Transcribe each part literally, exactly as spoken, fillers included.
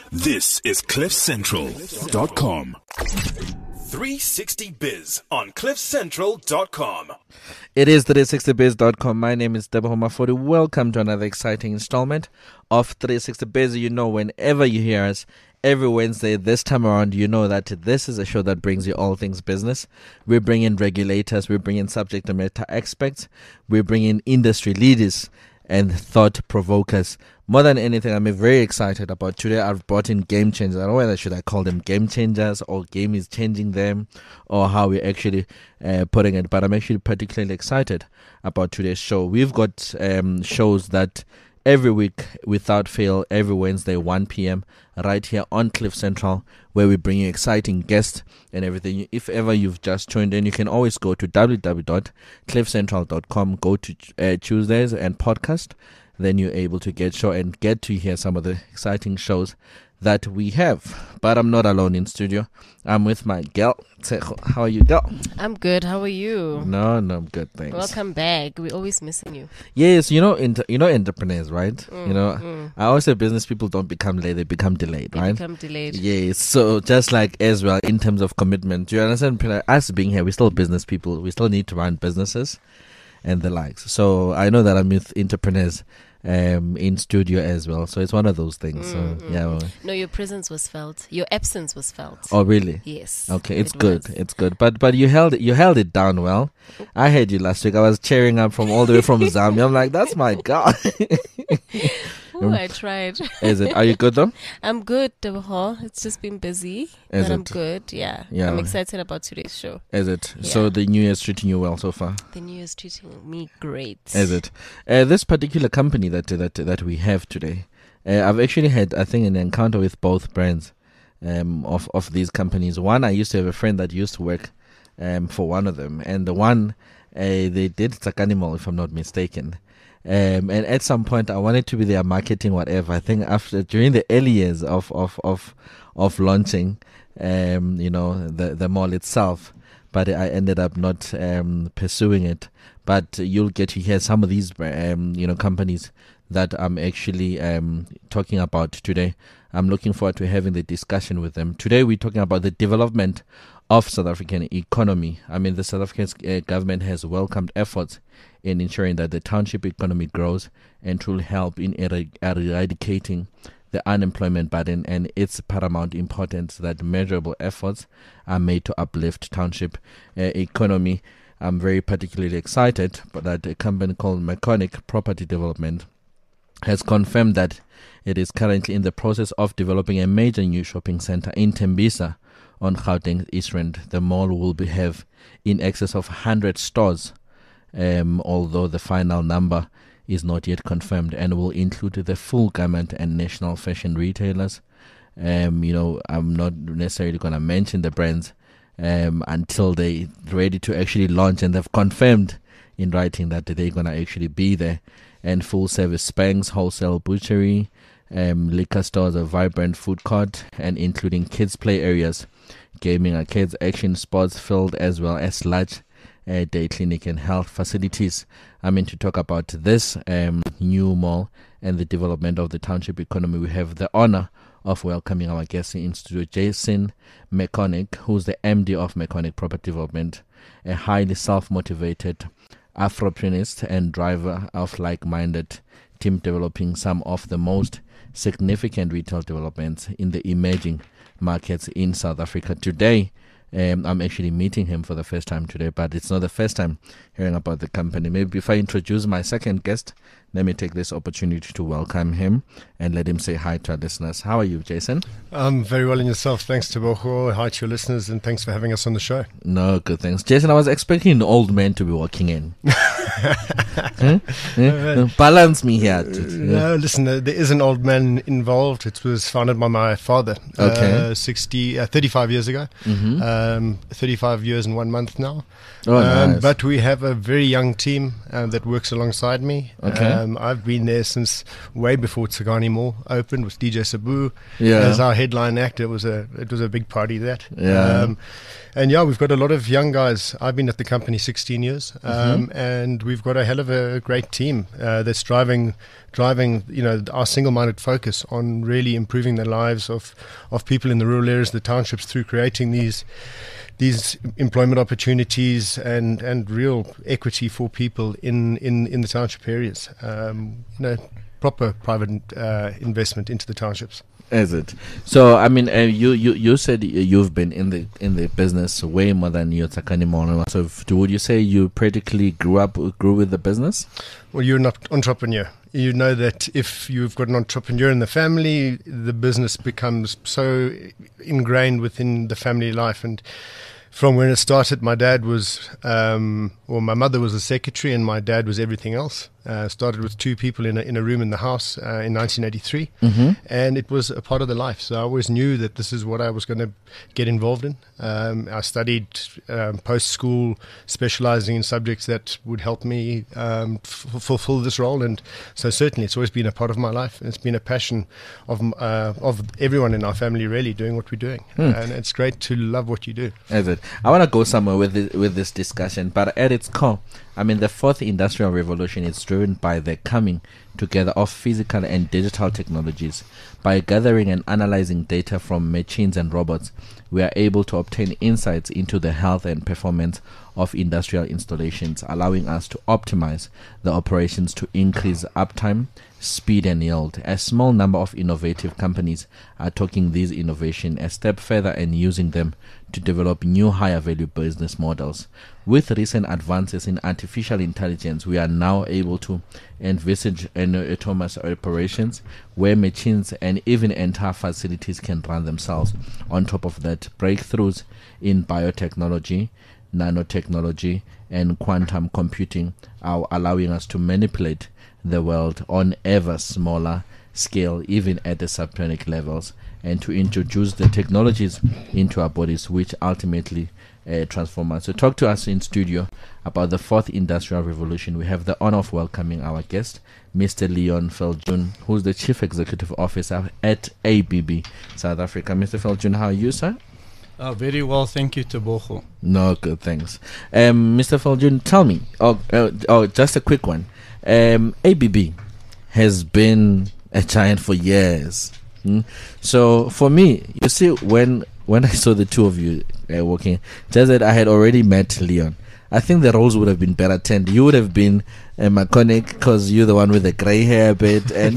This is cliff central dot com. three sixty Biz on cliff central dot com. It is three sixty biz dot com. My name is Debo Homafodi. Welcome to another exciting installment of three sixty Biz. You know, whenever you hear us every Wednesday this time around, you know that this is a show that brings you all things business. We bring in regulators, we bring in subject matter experts, we bring in industry leaders and thought provokers. More than anything, I'm very excited about today. I've brought in game changers. I don't know whether should I call them game changers or game is changing them or how we're actually uh, putting it. But I'm actually particularly excited about today's show. We've got um, shows that every week without fail, every Wednesday, one p.m. right here on Cliff Central, where we bring you exciting guests and everything. If ever you've just tuned in, you can always go to w w w dot cliff central dot com, go to uh, Tuesdays and podcast. Then you're able to get show and get to hear some of the exciting shows that we have. But I'm not alone in studio. I'm with my girl. How are you, girl? I'm good. How are you? No, no, I'm good, thanks. Welcome back. We're always missing you. Yes, you know, inter- you know, entrepreneurs, right? Mm, you know, mm. I always say business people don't become late; they become delayed, They right? become delayed. Yes. So just like as well, in terms of commitment, do you understand? Us being here, we're still business people. We still need to run businesses and the likes. So I know that I'm with entrepreneurs um in studio as well, so it's one of those things. Mm, so mm. yeah well. No, your presence was felt. Your absence was felt. Oh really? Yes. Okay, it's it good. was. It's good. But but you held it, you held it down well. I heard you last week. I was cheering up from all the way from Zambia. I'm like, that's my God. Ooh, I tried. Is it? Are you good though? I'm good, Debo. It's just been busy. Is but I'm it? good. Yeah. Yeah. I'm excited about today's show. Is it? Yeah. So the new year's treating you well so far? The new year's treating me great. Is it? Uh, this particular company that that that we have today, uh, I've actually had, I think, an encounter with both brands um, of of these companies. One, I used to have a friend that used to work um, for one of them, and the one uh, they did Tsakanimol, if I'm not mistaken. Um, and at some point, I wanted to be their marketing, whatever. I think after during the early years of of of of launching, um, you know, the the mall itself. But I ended up not um, pursuing it. But you'll get to hear some of these, um, you know, companies that I'm actually um, talking about today. I'm looking forward to having the discussion with them. Today we're talking about the development of South African economy. I mean, the South African uh, government has welcomed efforts in ensuring that the township economy grows and will help in er- eradicating the unemployment burden, and it's paramount importance that measurable efforts are made to uplift township uh, economy. I'm very particularly excited that a company called Mechanic Property Development has confirmed that it is currently in the process of developing a major new shopping center in Tembisa on Gauteng East Rand. The mall will be, have in excess of one hundred stores, um, although the final number is not yet confirmed, and will include the full garment and national fashion retailers. Um, you know, I'm not necessarily going to mention the brands um, until they're ready to actually launch, and they've confirmed in writing that they're going to actually be there. And full service Spangs, wholesale butchery, um, liquor stores, a vibrant food court, and including kids' play areas, gaming arcades, action sports field, as well as large uh, day clinic and health facilities. I mean, to talk about this um, new mall and the development of the township economy, we have the honor of welcoming our guest in studio, Jason Mechanic, who's the M D of Mechanic Property Development, a highly self-motivated Afropreneur and driver of like-minded team developing some of the most significant retail developments in the emerging markets in South Africa. Today, um, I'm actually meeting him for the first time today, but it's not the first time hearing about the company. Maybe if I introduce my second guest, let me take this opportunity to welcome him and let him say hi to our listeners. How are you, Jason? I'm very well, in yourself. Thanks to Boho. Hi to your listeners, and thanks for having us on the show. No, good, thanks. Jason, I was expecting an old man to be walking in. huh? Huh? Balance me here. Uh, no, listen, uh, there is an old man involved. It was founded by my father Okay. uh, sixty, uh, thirty-five years ago. Mm-hmm. Um, thirty-five years and one month now. Oh, um, nice. But we have a very young team uh, that works alongside me. Okay. Um, I've been there since way before Tsakani Mall opened with D J Sabu Yeah. as our headline act. It was a it was a big party that. Yeah. Um, and yeah, we've got a lot of young guys. I've been at the company sixteen years, um, Mm-hmm. and we've got a hell of a great team uh, that's driving, driving, you know, our single-minded focus on really improving the lives of, of people in the rural areas, the townships, through creating these these employment opportunities and, and real equity for people in, in, in the township areas. Um, you know, proper private uh, investment into the townships. Is it? So I mean, uh, you, you you said you've been in the in the business way more than your Tsakani Mono. So if, would you say you practically grew up grew with the business? Well, you're an entrepreneur. You know that if you've got an entrepreneur in the family, the business becomes so ingrained within the family life. And from when it started, my dad was, um, well, my mother was a secretary and my dad was everything else. Uh, started with two people in a, in a room in the house uh, in nineteen eighty-three, mm-hmm. and it was a part of the life. So I always knew that this is what I was going to get involved in. Um, I studied um, post-school, specializing in subjects that would help me um, f- fulfill this role. And so certainly it's always been a part of my life. And it's been a passion of uh, of everyone in our family, really, doing what we're doing. Hmm. And it's great to love what you do. Is it? I want to go somewhere with this, with this discussion, but at its core, I mean, the fourth industrial revolution is driven by the coming together of physical and digital technologies. By gathering and analyzing data from machines and robots, we are able to obtain insights into the health and performance of industrial installations, allowing us to optimize the operations to increase uptime, speed and yield. A small number of innovative companies are taking these innovations a step further and using them to develop new higher value business models. With recent advances in artificial intelligence, we are now able to envisage an autonomous operations where machines and even entire facilities can run themselves. On top of that, breakthroughs in biotechnology, nanotechnology, and quantum computing are allowing us to manipulate the world on ever smaller scale, even at the subatomic levels, and to introduce the technologies into our bodies, which ultimately uh, transform us. So talk to us in studio about the fourth industrial revolution. We have the honor of welcoming our guest, Mister Leon Viljoen, who's the Chief Executive Officer at A B B South Africa. Mister Viljoen, how are you, sir? Uh, very well, thank you, Tebogo. No, good, thanks. Um, Mister Viljoen, tell me, oh, uh, oh, just a quick one. Um, A B B has been a giant for years. Hmm? So for me, you see, when when I saw the two of you uh, working, just that I had already met Leon. I think the roles would have been better turned. You would have been a uh, mechanic because you're the one with the grey hair bit, and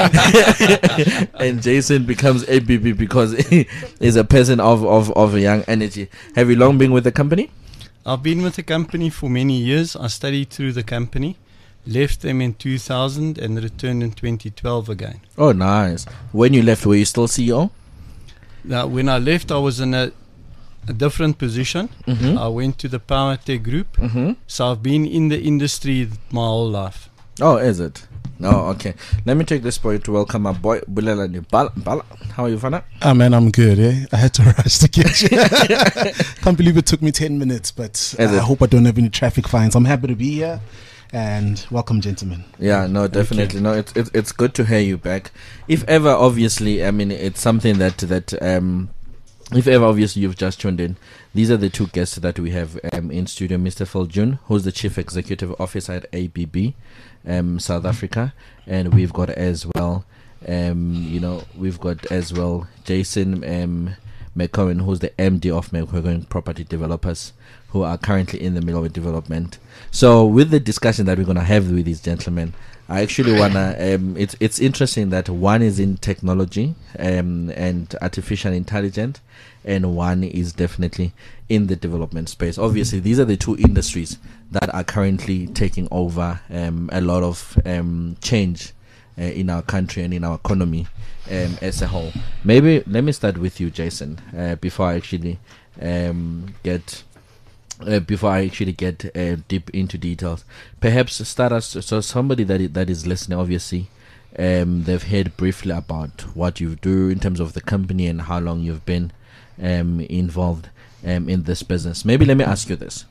and Jason becomes A B B because he's a person of, of, of young energy. Have you long been with the company? I've been with the company for many years. I studied through the company, left them in two thousand and returned in twenty twelve again. Oh, nice. When you left, were you still C E O? Now, when I left, I was in a, a different position. Mm-hmm. I went to the Powertech Group. Mm-hmm. So I've been in the industry my whole life. Oh, is it? Oh, okay. Let me take this point to welcome our boy, Bulelani Bala. Bala. How are you, Fana? Ah, man, I'm good, eh? I had to rush to get you. Can't believe it took me ten minutes, but uh, I hope I don't have any traffic fines. I'm happy to be here. And welcome, gentlemen. Yeah, no, definitely. No, it's, it's it's good to hear you back. If ever, obviously, I mean, it's something that that um, if ever, obviously, you've just tuned in. These are the two guests that we have um, in studio: Mister Viljoen, who's the Chief Executive Officer at A B B um, South Africa, and we've got as well, um, you know, we've got as well Jason um, McCowan, who's the M D of McCowan Property Developers, who are currently in the middle of development. So with the discussion that we're going to have with these gentlemen, I actually want to, um, it's it's interesting that one is in technology um, and artificial intelligence, and one is definitely in the development space. Obviously, these are the two industries that are currently taking over um, a lot of um, change uh, in our country and in our economy um, as a whole. Maybe let me start with you, Jason, uh, before I actually um, get... Uh, before I actually get uh, deep into details, perhaps start us. So somebody that is, that is listening, obviously, um, they've heard briefly about what you do in terms of the company and how long you've been um, involved um, in this business. Maybe let me ask you this: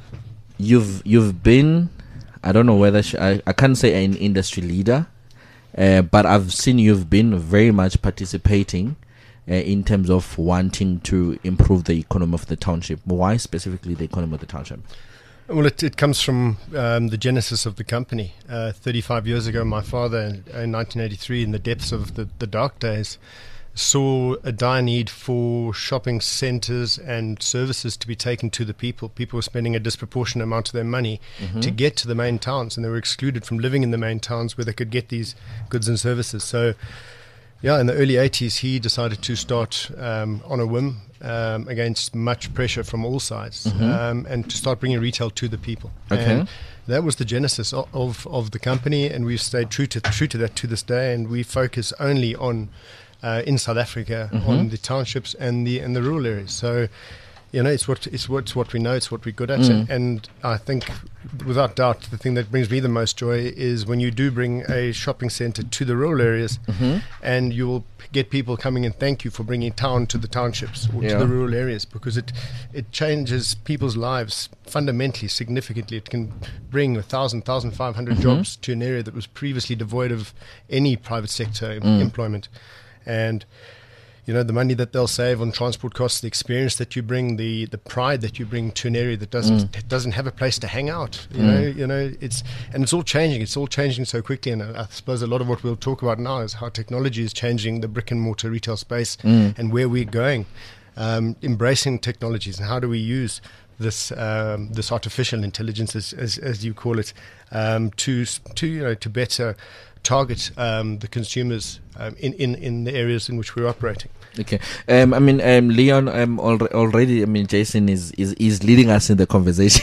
You've you've been, I don't know whether sh- I I can't say an industry leader, uh, but I've seen you've been very much participating. Uh, in terms of wanting to improve the economy of the township. Why specifically the economy of the township? Well, it, it comes from um, the genesis of the company. Uh, thirty-five years ago, my father, in, in nineteen eighty-three, in the depths of the, the dark days, saw a dire need for shopping centres and services to be taken to the people. People were spending a disproportionate amount of their money mm-hmm. to get to the main towns, and they were excluded from living in the main towns where they could get these goods and services. So, yeah, in the early eighties, he decided to start um, on a whim, um, against much pressure from all sides, mm-hmm. um, and to start bringing retail to the people. Okay. And that was the genesis of, of, of the company, and we've stayed true to true to that to this day, and we focus only on uh, in South Africa mm-hmm. on the townships and the and the rural areas. So, you know, it's what it's what it's what we know, it's what we're good at, Mm. and I think, without doubt, the thing that brings me the most joy is when you do bring a shopping centre to the rural areas, Mm-hmm. and you will get people coming and thank you for bringing town to the townships or Yeah. to the rural areas, because it it changes people's lives fundamentally, significantly. It can bring a thousand, thousand five hundred Mhm. jobs to an area that was previously devoid of any private sector em- Mm. employment, and. You know, the money that they'll save on transport costs, the experience that you bring, the, the pride that you bring to an area that doesn't Mm. doesn't have a place to hang out. You Mm. know, you know, it's and it's all changing. It's all changing so quickly, and I, I suppose a lot of what we'll talk about now is how technology is changing the brick and mortar retail space Mm. and where we're going, um, embracing technologies, and how do we use this um, this artificial intelligence, as, as, as you call it, um, to s- to you know to better target um, the consumers um, in, in, in the areas in which we're operating. Okay. Um, I mean, um, Leon, um, al- already, I mean, Jason is, is, is leading us in the conversation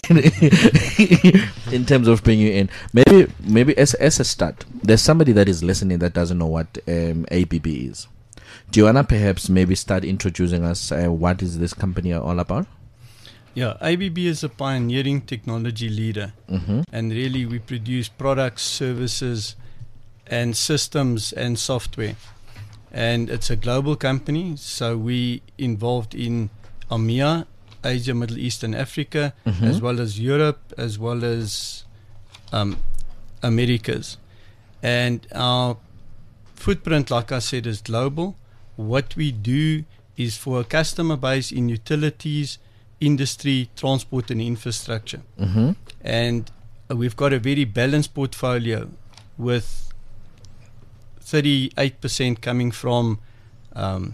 in terms of bringing you in. Maybe, maybe as, as a start, there's somebody that is listening that doesn't know what um, A B B is. Do you want to perhaps maybe start introducing us? Uh, what is this company all about? Yeah, A B B is a pioneering technology leader. Mm-hmm. And really we produce products, services, and systems and software. And it's a global company, so we involved in A M E A, Asia, Middle East and Africa, Mhm. as well as Europe, as well as um, Americas. And our footprint, like I said, is global. What we do is for a customer base in utilities, industry, transport and infrastructure. Mm-hmm. And uh, we've got a very balanced portfolio with thirty-eight percent coming from um,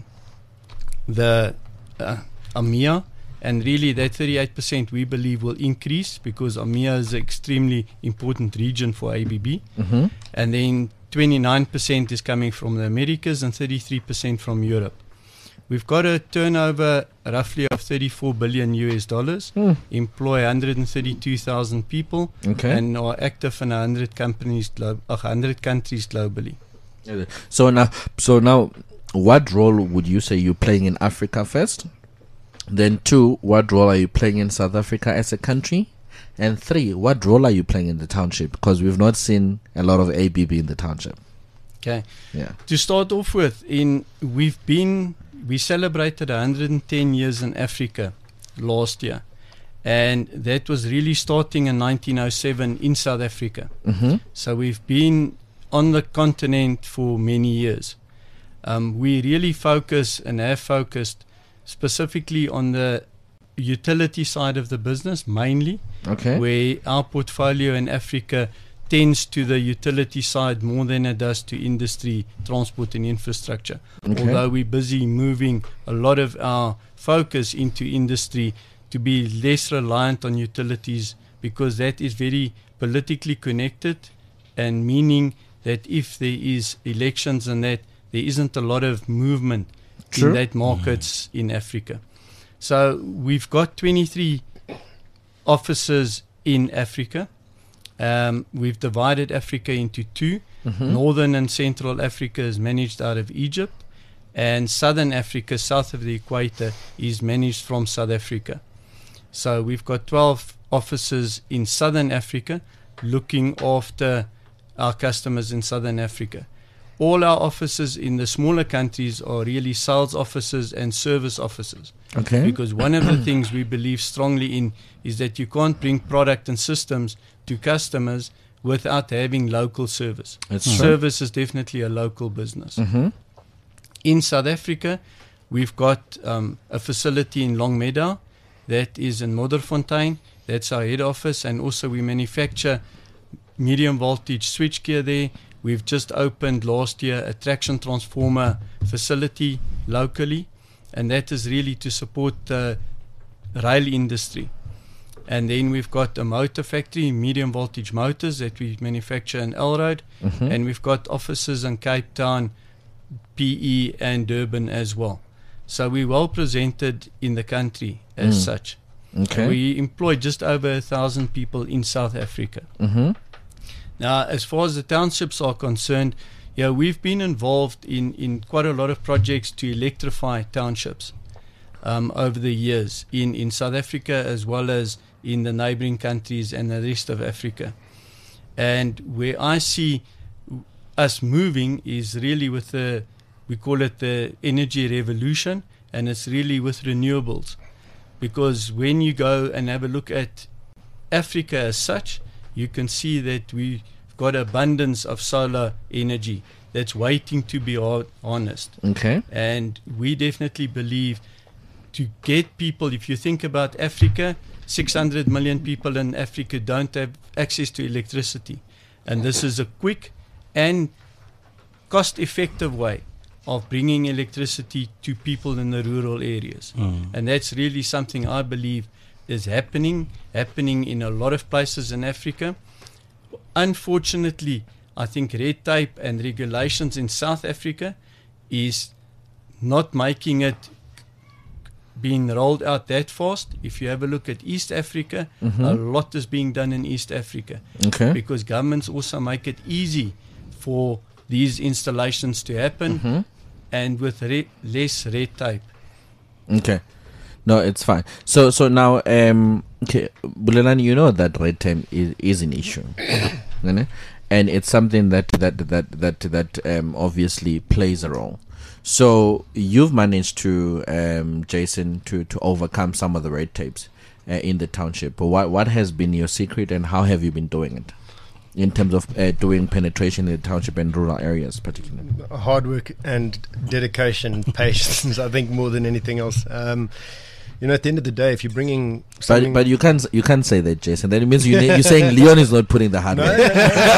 the uh, A M E A, and really that thirty-eight percent we believe will increase because A M E A is an extremely important region for A B B. Mm-hmm. And then twenty-nine percent is coming from the Americas and thirty-three percent from Europe. We've got a turnover roughly of thirty-four billion U S dollars, Mm. employ one hundred thirty-two thousand people, Okay. and are active in one hundred companies, glo- uh, one hundred countries globally. So now, so now, what role would you say you're playing in Africa first? Then two, what role are you playing in South Africa as a country? And three, what role are you playing in the township? Because we've not seen a lot of A B B in the township. Okay. Yeah. To start off with, in we've been we celebrated one hundred ten years in Africa last year, and that was really starting in nineteen oh seven in South Africa. Mm-hmm. So we've been on the continent for many years. Um, we really focus and have focused specifically on the utility side of the business mainly, Okay. where our portfolio in Africa tends to the utility side more than it does to industry, transport and infrastructure. Okay. Although we're busy moving a lot of our focus into industry to be less reliant on utilities, because that is very politically connected, and meaning that if there is elections and that, there isn't a lot of movement True. in that markets in Africa. So we've got twenty-three offices in Africa. Um, we've divided Africa into two. Mm-hmm. Northern and Central Africa is managed out of Egypt, and Southern Africa, south of the equator, is managed from South Africa. So we've got twelve offices in Southern Africa looking after our customers in Southern Africa. All our offices in the smaller countries are really sales offices and service offices. Okay. Because one of the things we believe strongly in is that you can't bring product and systems to customers without having local service. That's true. Service is definitely a local business. Mm-hmm. In South Africa, we've got um, a facility in Longmeadow that is in Modderfontein, That's our head office, and also we manufacture medium voltage switchgear there. We've just opened last year a traction transformer facility locally, and that is really to support the rail industry. And then we've got a motor factory, medium voltage motors that we manufacture in Elroad, Mhm. and we've got offices in Cape Town, P E and Durban as well. So we're well presented in the country as Mm. such. Okay. We employ just over a thousand people in South Africa. Mm-hmm. Now, as far as the townships are concerned, yeah, we've been involved in, in quite a lot of projects to electrify townships um, over the years in, in South Africa as well as in the neighboring countries and the rest of Africa. And where I see us moving is really with the, we call it the energy revolution, and it's really with renewables. Because when you go and have a look at Africa as such, you can see that we've got abundance of solar energy that's waiting to be har- harnessed. Okay. And we definitely believe to get people, if you think about Africa, six hundred million people in Africa don't have access to electricity. And this is a quick and cost-effective way of bringing electricity to people in the rural areas. Mm. And that's really something I believe is happening, happening in a lot of places in Africa. Unfortunately, I think red tape and regulations in South Africa is not making it being rolled out that fast. If you have a look at East Africa, Mhm. a lot is being done in East Africa Okay. because governments also make it easy for these installations to happen Mhm. and with re- less red tape. Okay. No, it's fine. So, so now, um, okay, Bulelani, you know that red tape is, is an issue, you know? And it's something that that that that that um obviously plays a role. So you've managed to, um, Jason, to to overcome some of the red tapes uh, in the township. But what what has been your secret, and how have you been doing it in terms of uh, doing penetration in the township and rural areas, particularly? Hard work and dedication, patience, I think, more than anything else. Um, you know, at the end of the day, if you're bringing But something... but you can't you can't say that, Jason. That means you you're saying Leon is not putting the hard No, work. no,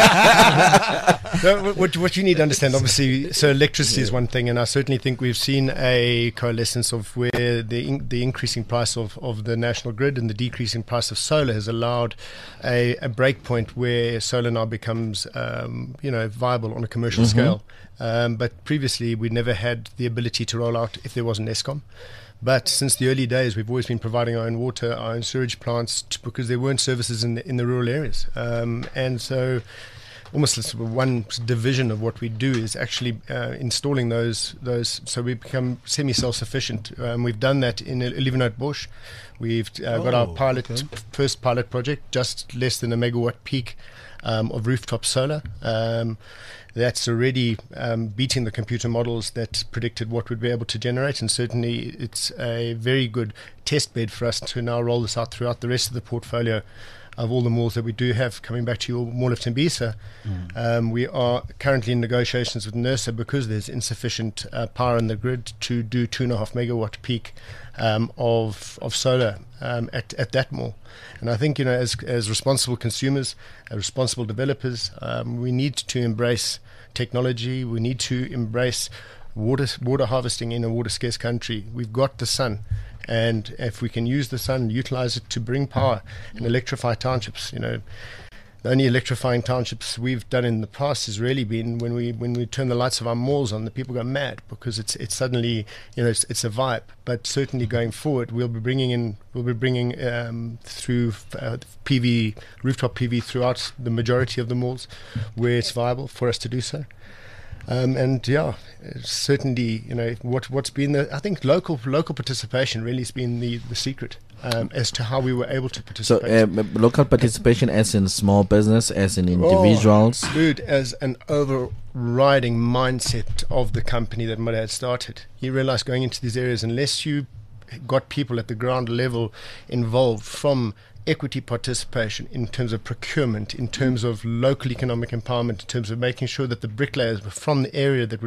no. No, what, what you need to understand, obviously, so electricity is one thing, and I certainly think we've seen a coalescence of where the in, the increasing price of, of the national grid and the decreasing price of solar has allowed a, a break point where solar now becomes, um, you know, viable on a commercial Mhm. scale. Um, but previously, we never had the ability to roll out if there wasn't ESCOM. But since the early days, we've always been providing our own water, our own sewage plants, t- because there weren't services in the, in the rural areas. Um, and so almost sort of one division of what we do is actually uh, installing those, those, so we become semi-self-sufficient. Um, we've done that in Olivenhout-Bosch. We've uh, got our Oh, pilot, okay. first pilot project, just less than a megawatt peak um, of rooftop solar. Um, that's already um, beating the computer models that predicted what we'd be able to generate, and certainly it's a very good test bed for us to now roll this out throughout the rest of the portfolio of all the malls that we do have. Coming back to your Mall of Tembisa, Mm. um, we are currently in negotiations with NERSA because there's insufficient uh, power in the grid to do two and a half megawatt peak um, of of solar um, at at that mall. And I think, you know, as as responsible consumers, uh, responsible developers, um, we need to embrace technology. We need to embrace water water harvesting in a water scarce country. We've got the sun, and if we can use the sun, utilize it to bring power and electrify townships, you know. The only electrifying townships we've done in the past has really been when we when we turn the lights of our malls on. The people go mad because it's it's suddenly, you know, it's, it's a vibe. But certainly going forward, we'll be bringing in we'll be bringing um, through uh, P V rooftop P V throughout the majority of the malls where it's viable for us to do so. Um, and yeah, certainly, you know, what what's been the I think local local participation really has been the the secret um, as to how we were able to So participate. um, local participation, as in small business, as in individuals. Oh, dude, as an overriding mindset of the company that Mudad started, you realize going into these areas, unless you got people at the ground level involved from equity participation in terms of procurement, in terms of local economic empowerment, in terms of making sure that the bricklayers were from the area that would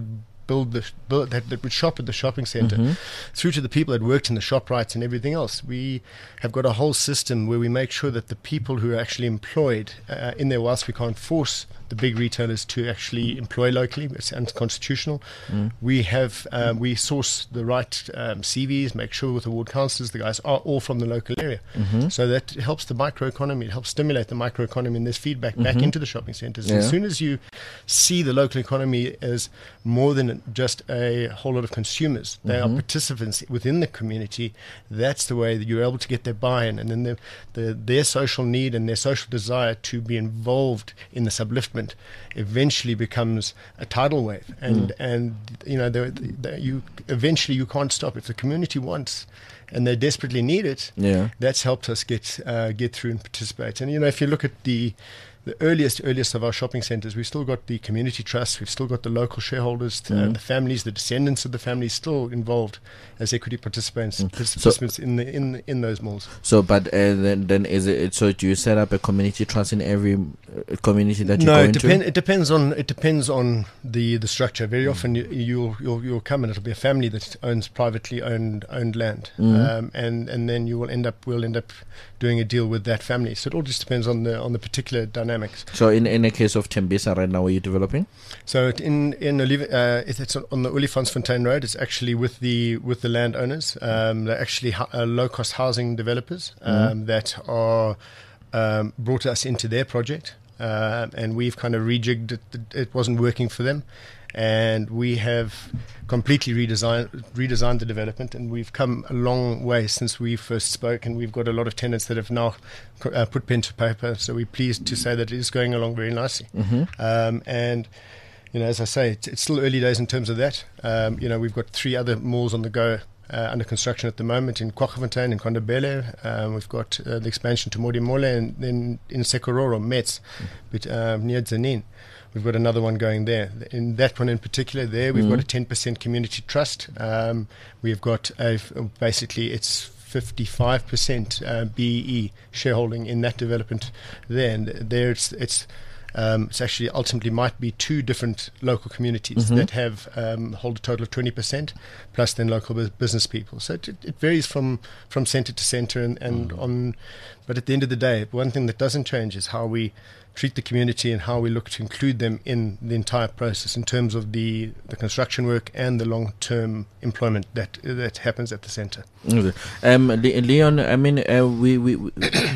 build the build, that, that would shop at the shopping center, Mm-hmm. through to the people that worked in the ShopRites and everything else. We have got a whole system where we make sure that the people who are actually employed uh, in there, whilst we can't force the big retailers to actually employ locally, it's unconstitutional. Mm. We have um, we source the right um, C Vs, make sure with the ward councillors the guys are all from the local area. Mm-hmm. So that helps the microeconomy. It helps stimulate the microeconomy, and there's feedback back Mhm. into the shopping centres. Yeah. As soon as you see the local economy as more than just a whole lot of consumers, they Mhm. are participants within the community. That's the way that you're able to get their buy-in, and then the, the, their social need and their social desire to be involved in this upliftment eventually becomes a tidal wave. And Mm. and you know, the, the, you eventually you can't stop if the community wants. And they desperately need it. Yeah. That's helped us get uh, get through and participate. And you know, if you look at the the earliest earliest of our shopping centres, we've still got the community trusts, we've still got the local shareholders, uh, Mhm. the families, the descendants of the families still involved as equity participants Mm. participants in the in in those malls. So, but uh, then, then is it? So, do you set up a community trust in every uh, community that you No, go it into? depends. It depends on it depends on the the structure. Very often you, you'll you'll you'll come and it'll be a family that owns privately owned owned land, Mhm. um, and and then you will end up we'll end up doing a deal with that family. So it all just depends on the on the particular dynamics. So, in in a case of Tembisa right now, where you're developing? So it- in in Olive, uh, it- it's on the Olifantsfontein Road. It's actually with the with the landowners. Um, they're actually hu- uh, low cost housing developers um, Mhm. that are um, brought us into their project, uh, and we've kind of rejigged it. It wasn't working for them, and we have completely redesigned redesigned the development, and we've come a long way since we first spoke, and we've got a lot of tenants that have now co- uh, put pen to paper. So we're pleased to say that it is going along very nicely. Mm-hmm. Um, and you know, as I say, it's, it's still early days in terms of that. Um, you know, we've got three other malls on the go uh, under construction at the moment in Kwaggafontein and Kondabele. Um, we've got uh, the expansion to Modimolle, and then in Sekororo, Metz, but, um, near Zanin. We've got another one going there. In that one in particular, there we've Mhm. got a ten percent community trust. Um, we've got a, basically it's fifty-five percent uh, B E E shareholding in that development there. And there it's it's um, it's actually ultimately might be two different local communities Mhm. that have um, hold a total of twenty percent, plus then local bus- business people. So it, it varies from from centre to centre, and, and Mhm. on. But at the end of the day, one thing that doesn't change is how we treat the community and how we look to include them in the entire process in terms of the, the construction work and the long-term employment that that happens at the centre. Okay. Um, Le- Leon, I mean, uh, we, we, we,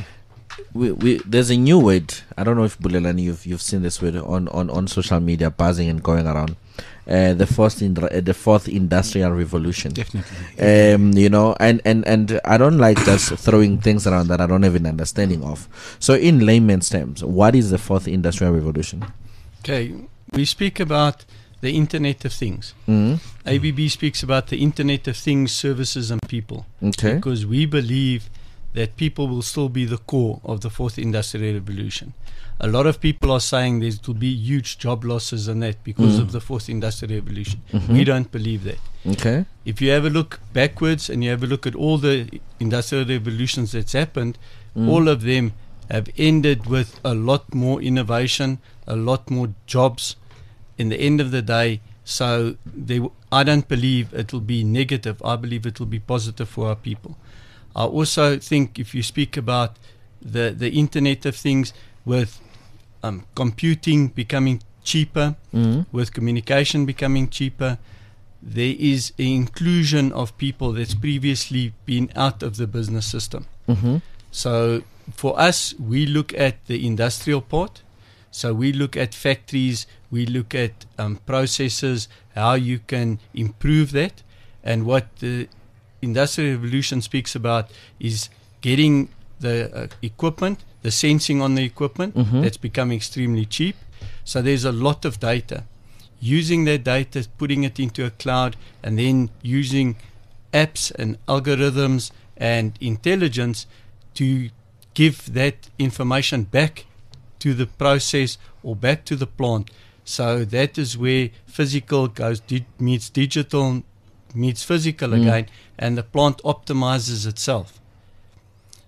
we, we, there's a new word. I don't know if Bulelani, you've you've seen this word on, on, on social media, buzzing and going around. Uh, the fourth, indra- uh, the fourth industrial revolution. Definitely. Um, you know, and, and, and I don't like just throwing things around that I don't have an understanding of. So, in layman's terms, what is the fourth industrial revolution? Okay, we speak about the Internet of Things. Mm-hmm. A B B speaks about the Internet of Things, services, and people. Okay. Because we believe that people will still be the core of the fourth industrial revolution. A lot of people are saying there will be huge job losses and that because Mm. of the fourth industrial revolution. Mhm. We don't believe that. Okay. If you have a look backwards and you have a look at all the industrial revolutions that's happened, Mm. all of them have ended with a lot more innovation, a lot more jobs in the end of the day. So they, w- I don't believe it will be negative. I believe it will be positive for our people. I also think if you speak about the, the Internet of Things with um, computing becoming cheaper, Mm. with communication becoming cheaper, there is an inclusion of people that's previously been out of the business system. Mm-hmm. So for us, we look at the industrial part. So we look at factories, we look at um, processes, how you can improve that. And what the Industrial Revolution speaks about is getting the uh, equipment, the sensing on the equipment, Mhm. that's become extremely cheap. So there's a lot of data. Using that data, putting it into a cloud, and then using apps and algorithms and intelligence to give that information back to the process or back to the plant. So that is where physical goes di- meets digital, meets physical Mm. again, and the plant optimizes itself.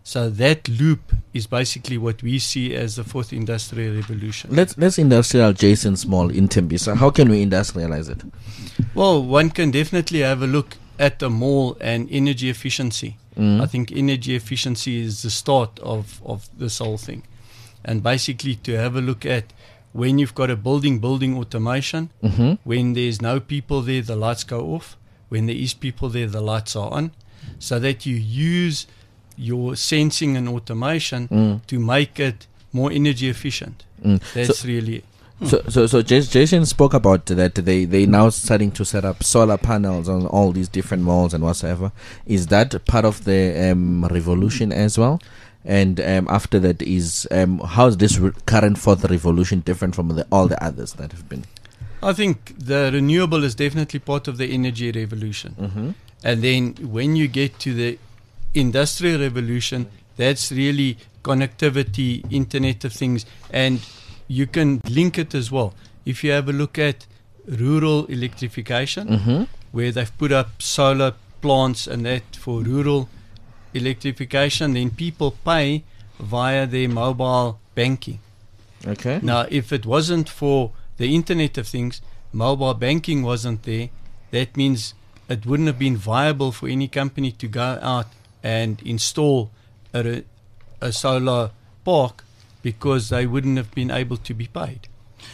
So that loop is basically what we see as the fourth industrial revolution. Let's let's industrial Jason Small in Tembisa. How can we industrialize it? Well, one can definitely have a look at the mall and energy efficiency. Mm. I think energy efficiency is the start of, of this whole thing. And basically to have a look at when you've got a building, building automation, Mm-hmm. when there's no people there, the lights go off. When there is people there, the lights are on. So that you use your sensing and automation Mm. to make it more energy efficient. Mm. That's So- really it. So, so, so Jas- Jason spoke about that they they now starting to set up solar panels on all these different malls and whatsoever. Is that part of the um, revolution as well? And um, after that, is um, how is this re- current fourth revolution different from the, all the others that have been? I think the renewable is definitely part of the energy revolution. Mm-hmm. And then when you get to the industrial revolution, that's really connectivity, Internet of Things, and you can link it as well. If you have a look at rural electrification, Mm-hmm. where they've put up solar plants and that for rural electrification, then people pay via their mobile banking. Okay. Now, if it wasn't for the Internet of Things, mobile banking wasn't there, that means it wouldn't have been viable for any company to go out and install a, a solar park because they wouldn't have been able to be paid.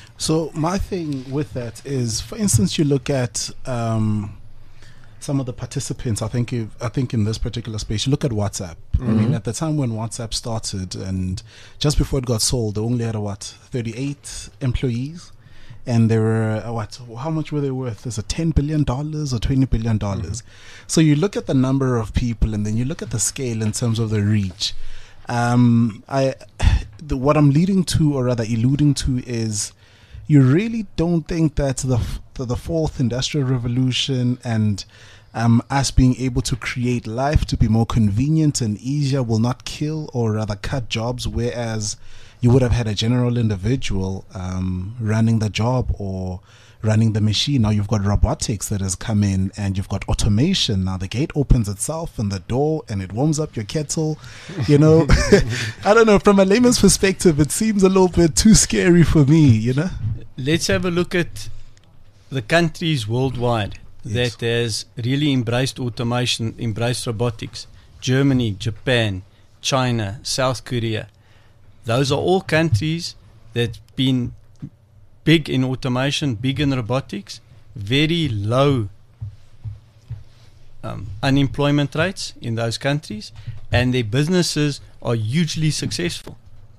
So my thing with that is, for instance, you look at um, some of the participants. I think if, I think in this particular space, you look at WhatsApp. I mean, at the time when WhatsApp started, and just before it got sold, they only had a, what thirty-eight employees, and they were uh, what? How much were they worth? Is it ten billion dollars or twenty billion dollars? Mm-hmm. So you look at the number of people, and then you look at the scale in terms of the reach. Um, I, the, what I'm leading to, or rather alluding to, is you really don't think that the f- the, the fourth industrial revolution and um, us being able to create life to be more convenient and easier will not kill or rather cut jobs, whereas you would have had a general individual um, running the job or running the machine. Now you've got robotics that has come in, and you've got automation. Now the gate opens itself and the door, and it warms up your kettle. You know, I don't know. From a layman's perspective, it seems a little bit too scary for me. You know. Let's have a look at the countries worldwide Yes. that has really embraced automation, embraced robotics. Germany, Japan, China, South Korea. Those are all countries that have been big in automation, big in robotics, very low um, unemployment rates in those countries, and their businesses are hugely successful.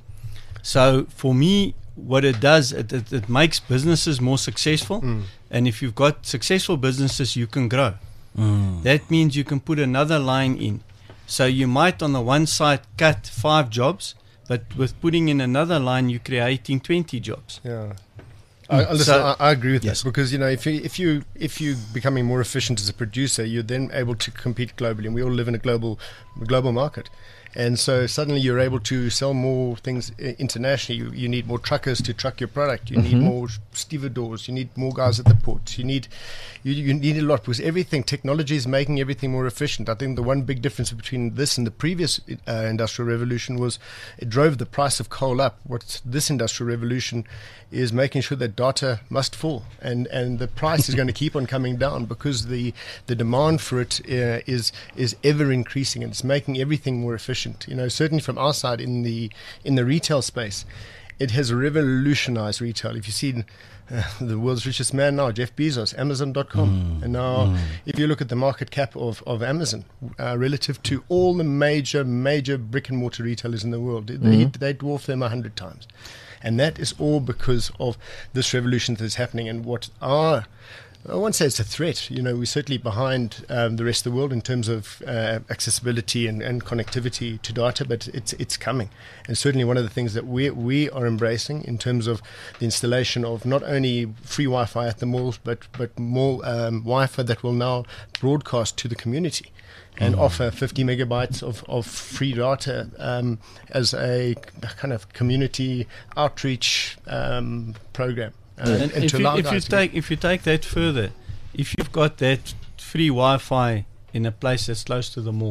So for me, what it does, it, it, it makes businesses more successful, Mm. and if you've got successful businesses, you can grow. Mm. That means you can put another line in. So you might on the one side cut five jobs, but with putting in another line, you're creating twenty jobs. Yeah. I, I listen, So- I, I agree with Yes. that, because you know if you if you if you becoming more efficient as a producer, you're then able to compete globally, and we all live in a global global market. And so suddenly you're able to sell more things i- internationally. You, you need more truckers to truck your product. You need Mhm. more stevedores. You need more guys at the ports. You need you, you need a lot, because everything, technology is making everything more efficient. I think the one big difference between this and the previous uh, industrial revolution was it drove the price of coal up. What this industrial revolution is making sure that data must fall, and, and the price is going to keep on coming down, because the the demand for it uh, is is ever increasing, and it's making everything more efficient. You know, certainly from our side in the in the retail space, it has revolutionized retail. If you see uh, the world's richest man now, Jeff Bezos, Amazon dot com, Mm. and now Mm. if you look at the market cap of, of Amazon uh, relative to all the major major brick and mortar retailers in the world, they, Mhm. they dwarf them a hundred times. And that is all because of this revolution that is happening. And what are, I won't say it's a threat, you know, we're certainly behind um, the rest of the world in terms of uh, accessibility and, and connectivity to data, but it's it's coming. And certainly one of the things that we we are embracing in terms of the installation of not only free Wi-Fi at the malls, but, but more um, Wi-Fi that will now broadcast to the community and offer fifty megabytes of, of free data um, as a kind of community outreach um, program. Uh, And and if to you, allow if you guys to- take if you take that further, if you've got that free Wi-Fi in a place that's close to the mall,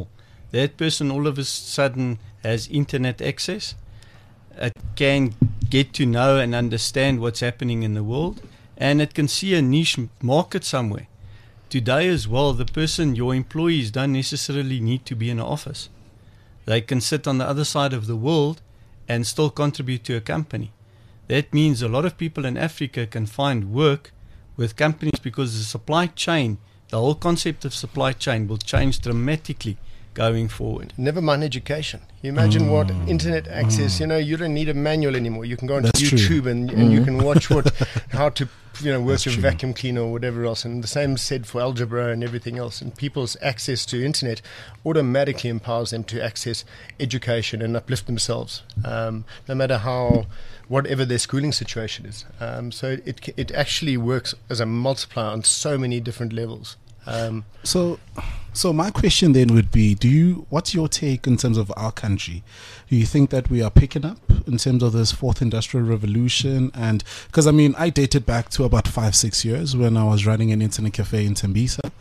that person all of a sudden has internet access. It can get to know and understand what's happening in the world, and it can see a niche market somewhere. Today as well, the person, your employees, don't necessarily need to be in an office. They can sit on the other side of the world and still contribute to a company. That means a lot of people in Africa can find work with companies because the supply chain, the whole concept of supply chain will change dramatically going forward. Never mind education. You imagine mm. what internet access, mm. you know, you don't need a manual anymore. You can go onto That's YouTube true. and, and mm. you can watch what how to, you know, work That's your true. vacuum cleaner or whatever else. And the same said for algebra and everything else. And people's access to internet automatically empowers them to access education and uplift themselves, um, no matter how, whatever their schooling situation is. Um, so it it actually works as a multiplier on so many different levels. Um, So, so my question then would be: Do you? What's your take in terms of our country? Do you think that we are picking up in terms of this fourth industrial revolution? And because I mean, I dated back to about five, six years when I was running an internet cafe in Tembisa,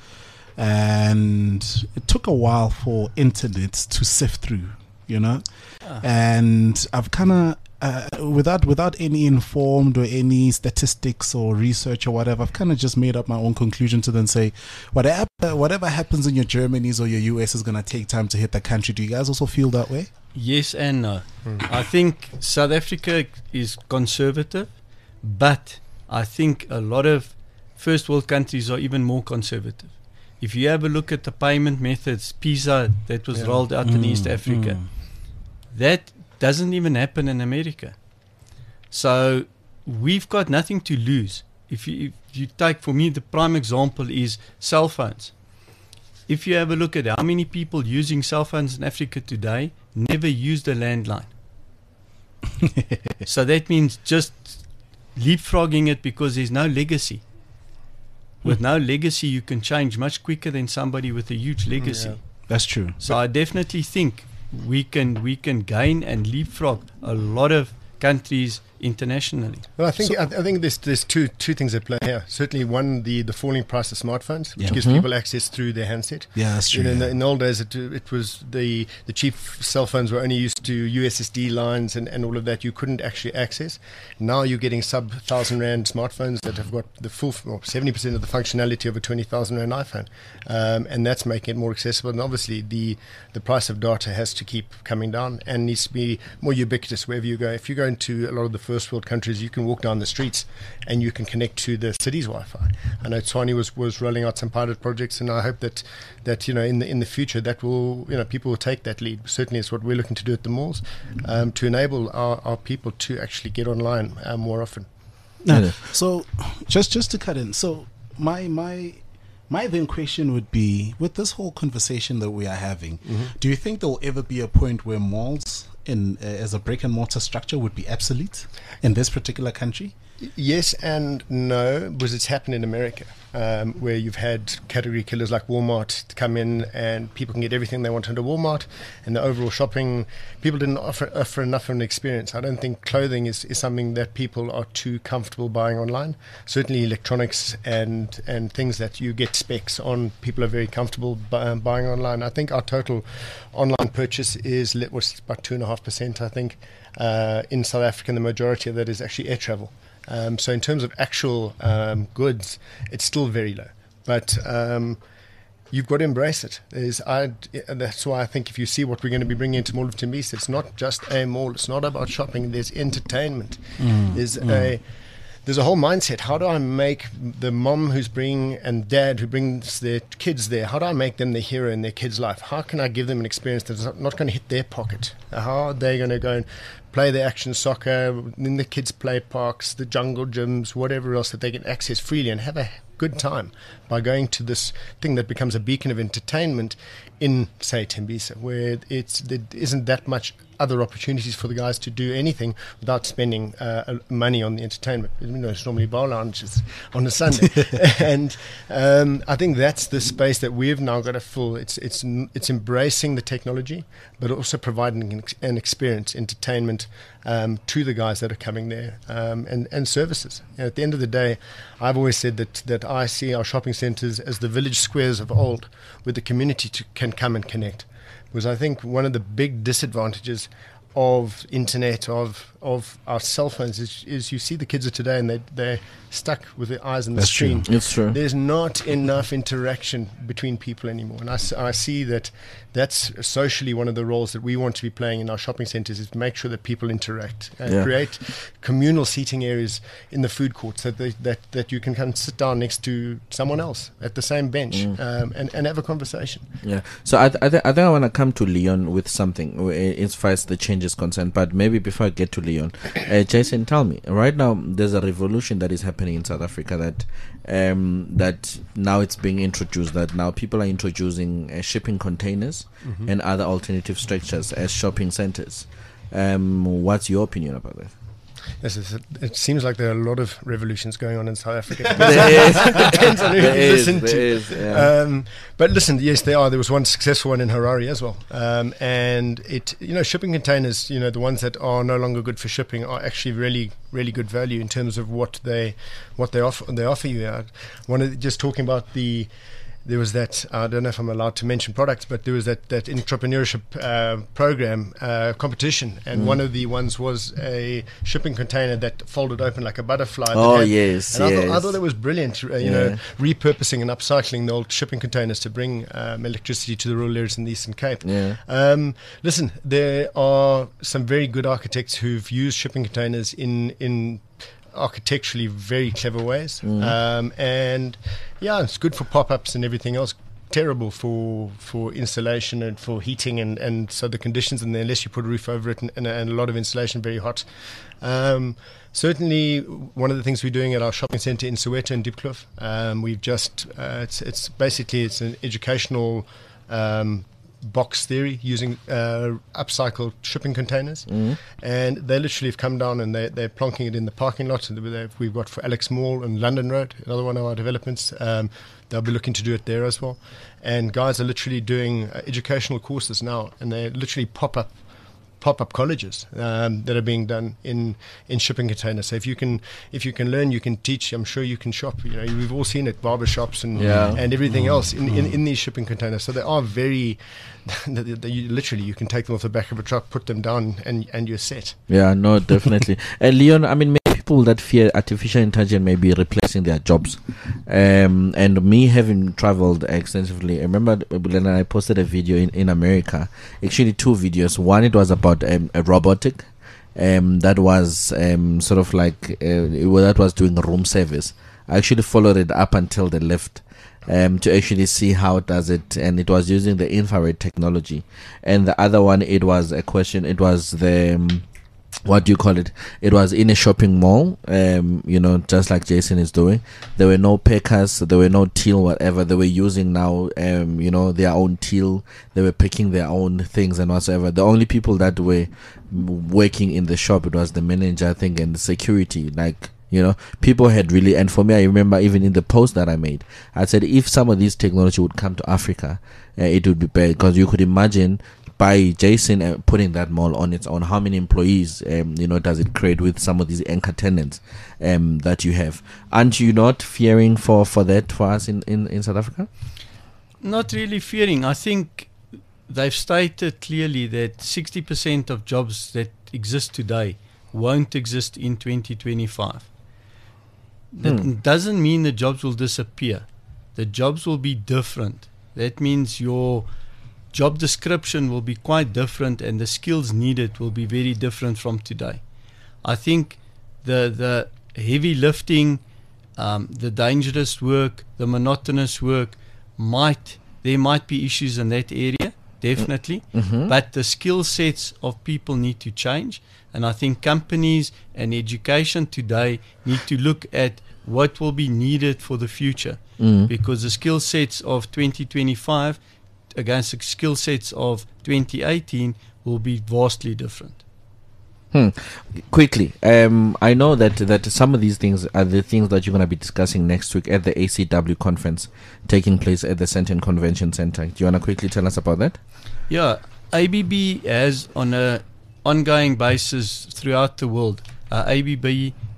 and it took a while for internet to sift through, you know. Ah. And I've kind of. Uh, without without any informed or any statistics or research or whatever, I've kind of just made up my own conclusion to then say, whatever whatever happens in your Germanys or your U S is going to take time to hit the country. Do you guys also feel that way? Yes and no. I think South Africa is conservative, but I think a lot of first world countries are even more conservative. If you have a look at the payment methods, PISA, that was Yeah. rolled out in Mm, East Africa, mm. that doesn't even happen in America. So we've got nothing to lose. If you, if you take, for me, the prime example is cell phones. If you have a look at how many people using cell phones in Africa today never used a landline. So that means just leapfrogging it because there's no legacy. With no legacy, you can change much quicker than somebody with a huge legacy. Yeah. That's true. So I definitely think we can we can gain and leapfrog a lot of countries internationally. Well, I think I, I think there's there's two two things at play here. Certainly, one, the, the falling price of smartphones, which Yeah. gives Mhm. people access through their handset. Yeah, that's You true. know, in, yeah. the, in the old days, it, it was the the cheap cell phones were only used to U S S D lines and, and all of that. You couldn't actually access. Now you're getting sub thousand rand smartphones that have got the full seventy percent of the functionality of a twenty thousand rand iPhone, um, and that's making it more accessible. And obviously, the the price of data has to keep coming down and needs to be more ubiquitous wherever you go. If you go into a lot of the first world countries, you can walk down the streets and you can connect to the city's Wi-Fi. I know Tshwane was, was rolling out some pilot projects, and I hope that that you know in the in the future that will you know people will take that lead. Certainly, it's what we're looking to do at the malls, um, to enable our, our people to actually get online uh, more often. Now, Yeah. so just just to cut in, so my my my then question would be, with this whole conversation that we are having, do you think there will ever be a point where malls in uh, as a brick and mortar structure would be obsolete in this particular country? Yes and no, because it's happened in America, um, where you've had category killers like Walmart come in and people can get everything they want under Walmart, and the overall shopping, people didn't offer, offer enough of an experience. I don't think clothing is, is something that people are too comfortable buying online. Certainly electronics and, and things that you get specs on, people are very comfortable bu- um, buying online. I think our total online purchase is li- was about two and a half percent, I think. Uh, in South Africa, and the majority of that is actually air travel. Um, so in terms of actual um, goods, it's still very low. But um, you've got to embrace it. There's, I, that's why I think if you see what we're going to be bringing into Mall of Tembisa, it's not just a mall. It's not about shopping. There's entertainment. Mm, There's a there's a whole mindset. How do I make the mom who's bringing and dad who brings their kids there, how do I make them the hero in their kid's life? How can I give them an experience that's not, not going to hit their pocket? How are they going to go and play their action soccer in the kids' play parks, the jungle gyms, whatever else that they can access freely and have a good time by going to this thing that becomes a beacon of entertainment in, say, Tembisa, where it's there isn't that much other opportunities for the guys to do anything without spending uh, money on the entertainment. You know, it's normally bar lounges on a Sunday, and um, I think that's the space that we've now got to fill. It's it's it's embracing the technology, but also providing an, ex- an experience, entertainment um, to the guys that are coming there, um, and and services. You know, at the end of the day, I've always said that that I see our shopping centres as the village squares of old, where the community to, can come and connect. Because I think one of the big disadvantages of internet, of of our cell phones, is, is you see the kids of today and they, they're stuck with their eyes on the That's screen. true. It's true. There's not enough interaction between people anymore. And I, s- I see that that's socially one of the roles that we want to be playing in our shopping centres, is to make sure that people interact and Yeah. create communal seating areas in the food courts, that, they, that that you can come sit down next to someone else at the same bench Mm. um, and, and have a conversation. Yeah. So I, th- I, th- I think I want to come to Leon with something w- as far as the change is concerned. But maybe before I get to Leon, uh, Jason, tell me. Right now, there's a revolution that is happening in South Africa that um, that now it's being introduced. That now people are introducing uh, shipping containers Mm-hmm. and other alternative structures as shopping centers. Um, what's your opinion about that? Yes, it's, it seems like there are a lot of revolutions going on in South Africa. There is. Depends on who There you is, listen there to. is, yeah. Um, but listen, yes, there are. There was one successful one in Harare as well. Um, and it, you know, shipping containers, you know, the ones that are no longer good for shipping are actually really, really good value in terms of what they, what they offer. They offer you. Uh, one of the, just talking about the. There was that, I don't know if I'm allowed to mention products, but there was that, that entrepreneurship uh, program uh, competition, and Mm. one of the ones was a shipping container that folded open like a butterfly. that Oh, had- yes, and I, thought, I yes. thought that was brilliant, uh, you Yeah. know, repurposing and upcycling the old shipping containers to bring um, electricity to the rural areas in the Eastern Cape. Yeah. Um, listen, there are some very good architects who've used shipping containers in in architecturally very clever ways, Mm. um, and yeah, it's good for pop-ups and everything else. Terrible for for installation and for heating, and, and so the conditions in there, unless you put a roof over it, and, and, a, and a lot of insulation, very hot. Um, certainly, one of the things we're doing at our shopping centre in Soweto and Diepkloof, um, we've just uh, it's it's basically it's an educational um, box theory using uh, upcycled shipping containers, Mm. and they literally have come down and they, they're plonking it in the parking lot. And they've- we've got for Alex Mall and London Road, another one of our developments. Um, they'll be looking to do it there as well. And guys are literally doing uh, educational courses now, and they literally pop up pop-up colleges um, that are being done in, in shipping containers. So if you can if you can learn, you can teach. I'm sure you can shop. You know, we've all seen it, barber shops and Yeah. and everything else in, in, in these shipping containers. So they are very, they, they, you, literally, you can take them off the back of a truck, put them down, and and you're set. Yeah, no, definitely. And Leon, I mean, many people that fear artificial intelligence may be replacing their jobs. Um, and me having traveled extensively, I remember when I posted a video in, in America, actually two videos. One, it was about um, a robotic um, that was um, sort of like, uh, well, that was doing room service. I actually followed it up until the left. Um, to actually see how it does it, and it was using the infrared technology. And the other one, it was a question, it was the um, what do you call it, it was in a shopping mall, um, you know, just like Jason is doing. There were no packers, there were no till, whatever. They were using now um, you know, their own till. They were picking their own things and whatsoever. The only people that were working in the shop, it was the manager, I think, and the security. Like, you know, people had really, and for me, I remember even in the post that I made, I said if some of these technology would come to Africa, uh, it would be better, because you could imagine by Jason uh, putting that mall on its own, how many employees, um, you know, does it create with some of these anchor tenants um, that you have? Aren't you not fearing for, for that for us in, in, in South Africa? Not really fearing. I think they've stated clearly that sixty percent of jobs that exist today won't exist in twenty twenty-five. That Hmm. doesn't mean the jobs will disappear. The jobs will be different. That means your job description will be quite different, and the skills needed will be very different from today. I think the the heavy lifting, um, the dangerous work, the monotonous work, might there might be issues in that area, definitely. Mm-hmm. But the skill sets of people need to change, and I think companies and education today need to look at what will be needed for the future, Mm. because the skill sets of twenty twenty-five against the skill sets of twenty eighteen will be vastly different. Hmm. Quickly, um, I know that that some of these things are the things that you're going to be discussing next week at the A C W conference taking place at the Sandton Convention Center. Do you want to quickly tell us about that? Yeah, A B B has on a ongoing basis throughout the world. Uh, A B B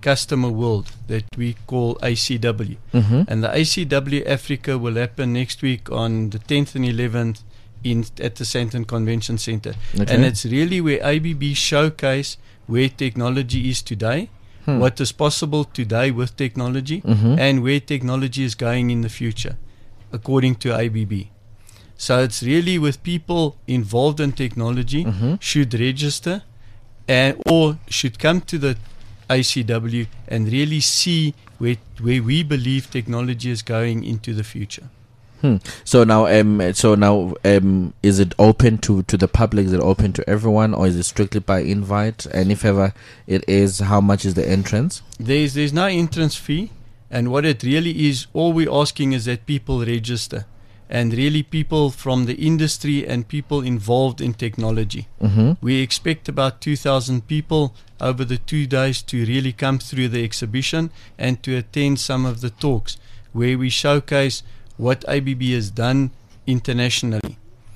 customer world that we call A C W. Mm-hmm. And the A C W Africa will happen next week on the tenth and eleventh in at the Sandton Convention Center. Okay. And it's really where A B B showcase where technology is today, Hmm. what is possible today with technology, Mhm. and where technology is going in the future, according to A B B. So it's really with people involved in technology Mhm. should register and or should come to the A C W and really see where where we believe technology is going into the future. Hmm. So now, um, so now, um, is it open to, to the public? Is it open to everyone, or is it strictly by invite? And if ever it is, how much is the entrance? There's there's no entrance fee, and what it really is, all we're asking is that people register, and really people from the industry and people involved in technology. Mm-hmm. We expect about two thousand people over the two days to really come through the exhibition and to attend some of the talks where we showcase what A B B has done internationally.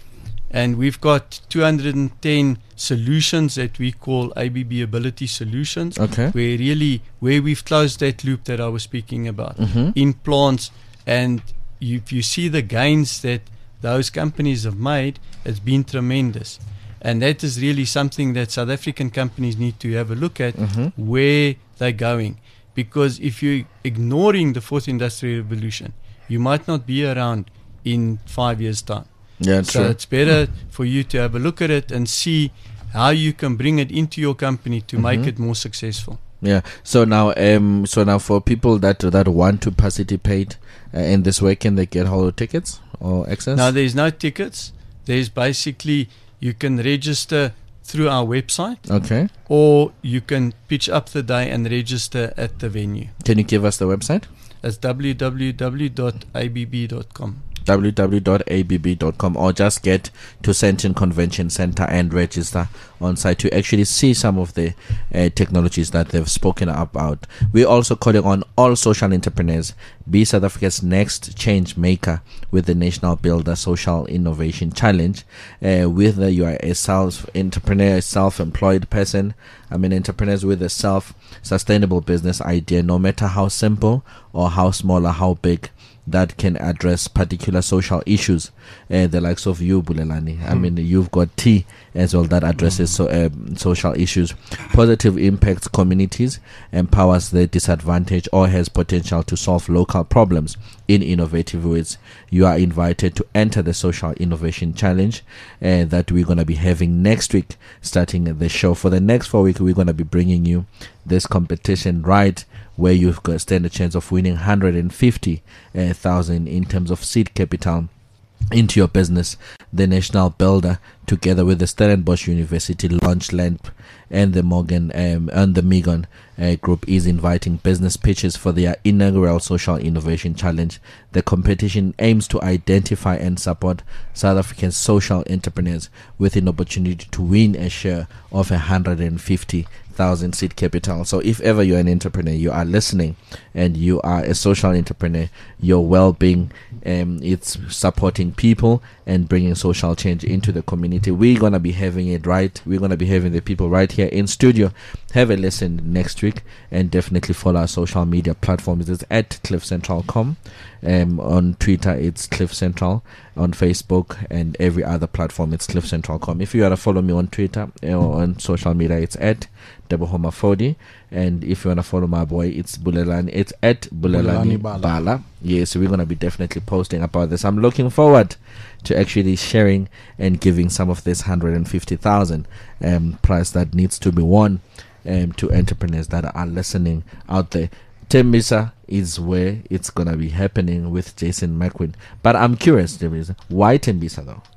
And we've got two hundred ten solutions that we call A B B Ability Solutions, Okay. where really, where we've closed that loop that I was speaking about Mm-hmm. in plants. And you, if you see the gains that those companies have made, it's been tremendous. And that is really something that South African companies need to have a look at, Mhm. where they're going. Because if you're ignoring the fourth industrial revolution, you might not be around in five years' time. Yeah, So true. it's better for you to have a look at it and see how you can bring it into your company to make Mhm. it more successful. Yeah. So now, um, so now for people that that want to participate uh, in this way, can they get hold of tickets or access? Now, there's no tickets. There's basically, you can register through our website, Okay. or you can pitch up the day and register at the venue. Can you give us the website? That's w w w dot a b b dot com. w w w dot a b b dot com, or just get to Sandton Convention Center and register on site to actually see some of the uh, technologies that they've spoken about. We're also calling on all social entrepreneurs, be South Africa's next change maker with the National Builder Social Innovation Challenge. Uh, whether you are a self-entrepreneur, self-employed person, I mean entrepreneurs with a self-sustainable business idea, no matter how simple or how small or how big, that can address particular social issues, uh, the likes of you, Bulelani. I mean, you've got T as well that addresses so, um, social issues, positive impacts communities, empowers the disadvantaged, or has potential to solve local problems in innovative ways. You are invited to enter the Social Innovation Challenge uh, that we're going to be having next week, starting the show. For the next four weeks, we're going to be bringing you this competition right where you've got stand a chance of winning one hundred fifty thousand in terms of seed capital into your business. The National Builder, together with the Stellenbosch University Launch Lamp and the Morgan um, and the Megon uh, Group, is inviting business pitches for their inaugural Social Innovation Challenge. The competition aims to identify and support South African social entrepreneurs with an opportunity to win a share of one hundred fifty thousand seed capital. So if ever you're an entrepreneur, you are listening and you are a social entrepreneur, your well-being, um, it's supporting people and bringing social change into the community. We're going to be having it right. We're going to be having the people right here in studio. Have a listen next week and definitely follow our social media platforms. It's at cliff central dot com. Um, on Twitter, it's Cliff Central. On Facebook and every other platform, it's Cliff Central dot com. If you want to follow me on Twitter or on social media, it's at Double Homa forty. And if you want to follow my boy, it's Bulelani. It's at Bulelani Bulelani Bala. Bala. Yes, we're going to be definitely posting about this. I'm looking forward to actually sharing and giving some of this one hundred fifty thousand um, prize that needs to be won um, to entrepreneurs that are listening out there. Tembisa is where it's going to be happening with Jason McQueen. But I'm curious, Tembisa, why Tembisa though?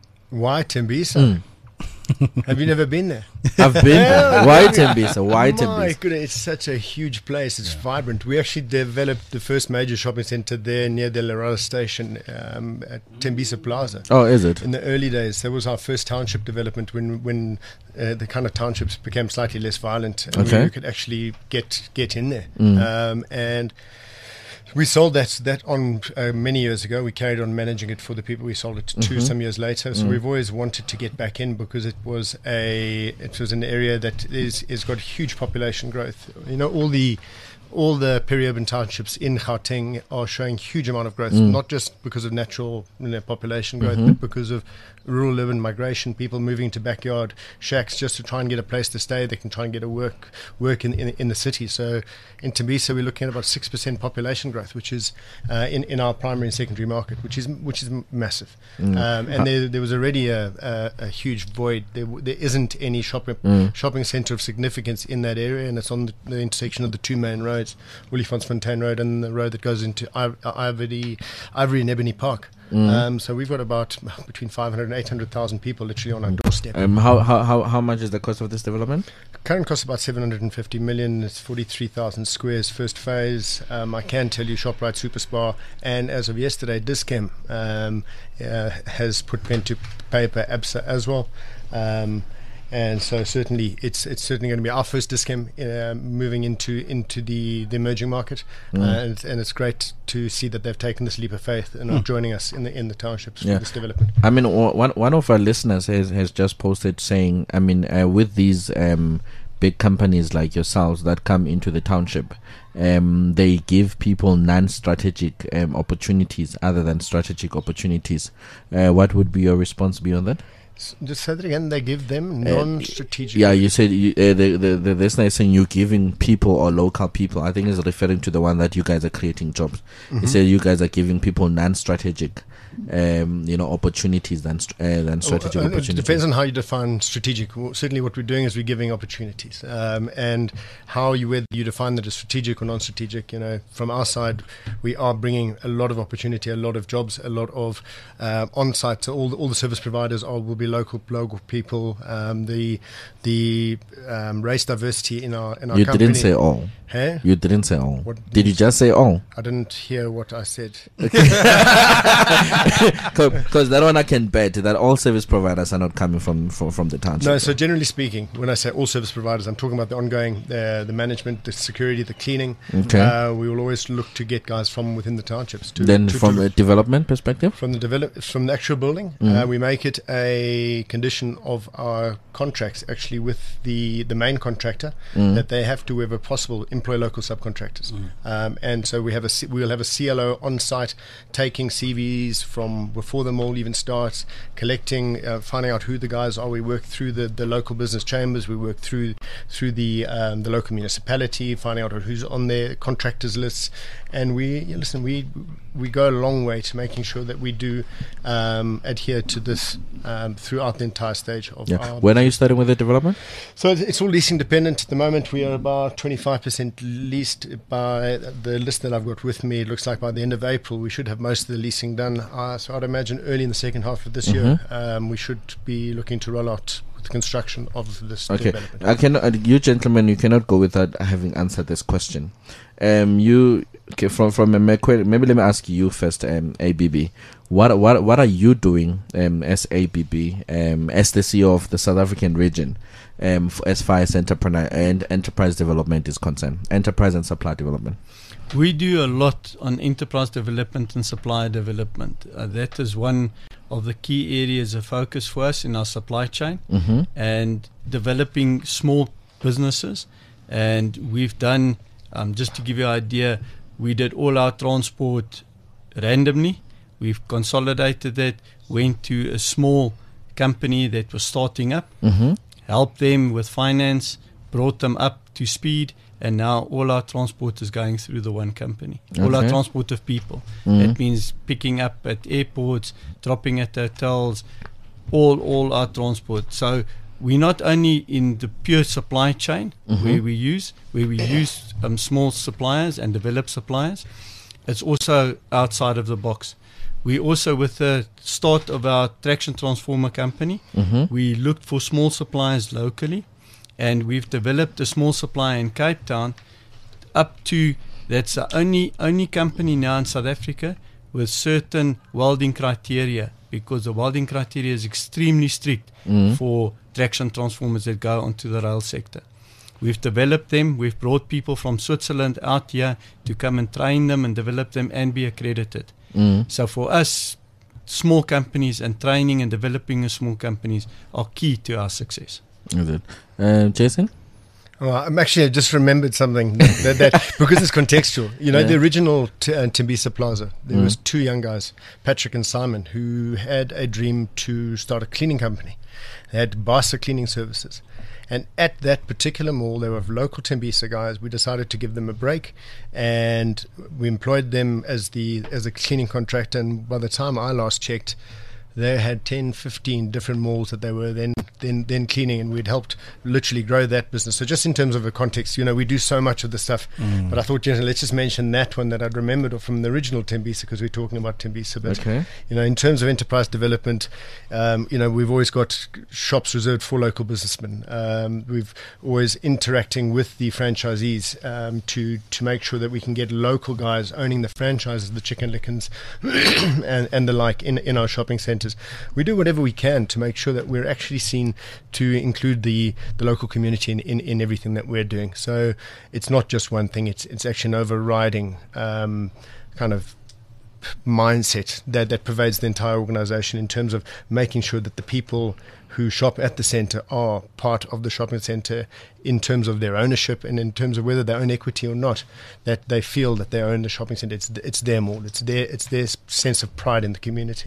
Why Tembisa? Have you never been there? I've been there. Why Tembisa? Why My Tembisa? goodness, it's such a huge place. It's vibrant. We actually developed the first major shopping center there near the Larada station um, at Tembisa Plaza. Oh, is it? In the early days, that was our first township development when when uh, the kind of townships became slightly less violent and Okay. we could actually get get in there. Mm. Um, and We sold that that on uh, many years ago. We carried on managing it for the people. We sold it to Mhm. some years later. So Mm. we've always wanted to get back in because it was a it was an area that is is got huge population growth. You know, all the all the peri-urban townships in Gauteng are showing huge amount of growth, Mm. not just because of natural you know, population growth, Mhm. but because of rural urban migration, people moving to backyard shacks just to try and get a place to stay. They can try and get a work work in in, in the city. So in Tembisa, we're looking at about six percent population growth, which is uh, in in our primary and secondary market, which is which is m- massive. Mm. Um, and there there was already a, a, a huge void. There w- there isn't any shopping Mm. shopping centre of significance in that area, and it's on the, the intersection of the two main roads, Williefontein Road and the road that goes into I- Ivory, Ivory and Ebony Park. Mm. Um, so we've got about between five hundred and eight hundred thousand people literally on our doorstep. Um, how, how how how much is the cost of this development? Current cost about seven hundred fifty million. It's forty-three thousand squares first phase. Um, I can tell you ShopRite Superspar and as of yesterday Dis-Chem um, uh, has put pen to paper, ABSA as well. Um, and so certainly it's it's certainly going to be our first Dis-Chem uh, moving into into the, the emerging market. Mm. Uh, and, it's, and it's great to see that they've taken this leap of faith and are Mm. joining us in the in the townships Yeah. for this development. I mean, o- one one of our listeners has has just posted saying, I mean, uh, with these um, big companies like yourselves that come into the township, um, they give people non-strategic um, opportunities other than strategic opportunities. Uh, what would be your response beyond that? S- Just say that again. They give them Uh, non-strategic. Yeah, you said you, uh, the, the the listener is saying you're giving people or local people. I think is referring to the one that you guys are creating jobs. He Mhm. said you guys are giving people non-strategic, um, you know, opportunities than st- uh, than strategic Oh, uh, opportunities. It depends on how you define strategic. Well, certainly, what we're doing is we're giving opportunities, um, and how you whether you define that as strategic or non-strategic. You know, from our side, we are bringing a lot of opportunity, a lot of jobs, a lot of uh, on-site. So all the, all the service providers are will be local local people. Um, the the um, race diversity in our in our You company. didn't say all. Hey? You didn't say all. What Did you just say all? I didn't hear what I said. Because that one I can bet that all service providers are not coming from from, from the township. No, so generally speaking, when I say all service providers, I'm talking about the ongoing, uh, the management, the security, the cleaning. Okay. Uh, we will always look to get guys from within the townships. To, Then to, from to a development perspective? from the develop from the actual building, Mhm. uh, we make it a condition of our contracts actually with the the main contractor Mm. that they have to, wherever possible, employ local subcontractors. Um, and so we have a C- we will have a C L O on site taking C Vs from before the mall even starts, collecting, uh, finding out who the guys are. We work through the, the local business chambers. We work through through the um, the local municipality, finding out who's on their contractors lists. And we yeah, listen. We we go a long way to making sure that we do um, adhere to this um, throughout the entire stage of Yeah. our. When are you starting with the development? So it's, it's all leasing dependent. At the moment, we are about twenty-five percent leased. By the list that I've got with me, it looks like by the end of April we should have most of the leasing done. Uh, so I'd imagine early in the second half of this year, um, we should be looking to roll out with the construction of this Okay. development. I cannot, uh, you gentlemen, you cannot go without having answered this question. Um, you okay, from from a macro- maybe let me ask you first, um, A B B. What what what are you doing, um, as A B B, um, as the C E O of the South African region, um, f- as far as entrepreneur and enterprise development is concerned, enterprise and supply development? We do a lot on enterprise development and supplier development. Uh, that is one of the key areas of focus for us in our supply chain Mm-hmm. and developing small businesses. And we've done, um, just to give you an idea, we did all our transport randomly. We've consolidated that, went to a small company that was starting up, Mm-hmm. helped them with finance, brought them up to speed, and now all our transport is going through the one company. All our Okay. transport of people. Mhm. That means picking up at airports, dropping at hotels, all all our transport. So we're not only in the pure supply chain Mhm. where we use where we use um, small suppliers and develop suppliers. It's also outside of the box. We also, with the start of our traction transformer company, Mm-hmm. we looked for small suppliers locally, and we've developed a small supplier in Cape Town up to, that's the only only company now in South Africa with certain welding criteria, because the welding criteria is extremely strict Mm. for traction transformers that go onto the rail sector. We've developed them. We've brought people from Switzerland out here to come and train them and develop them and be accredited. Mm. So for us, small companies and training and developing small companies are key to our success. Is it? Uh, Jason? Well, I'm actually I just remembered something that, that, that because it's contextual. You know, Yeah. the original t- uh, Tembisa Plaza. There Mm. was two young guys, Patrick and Simon, who had a dream to start a cleaning company. They had Basa Cleaning Services, and at that particular mall, they were local Tembisa guys. We decided to give them a break, and we employed them as the as a cleaning contractor. And by the time I last checked, they had ten, fifteen different malls that they were then then then cleaning, and we'd helped literally grow that business. So just in terms of a context, you know, we do so much of the stuff, Mm. but I thought, you know, let's just mention that one that I'd remembered from the original Tembisa, because we're talking about Tembisa. But Okay. you know, in terms of enterprise development, um, you know, we've always got shops reserved for local businessmen. Um, we've always interacting with the franchisees um, to to make sure that we can get local guys owning the franchises, the Chicken Lickens, and, and the like in in our shopping centres. We do whatever we can to make sure that we're actually seen to include the the local community in, in, in everything that we're doing. So it's not just one thing; it's it's actually an overriding um, kind of mindset that, that pervades the entire organization in terms of making sure that the people who shop at the center are part of the shopping center in terms of their ownership and in terms of whether they own equity or not, that they feel that they own the shopping center. It's it's their mall. It's their it's their sense of pride in the community.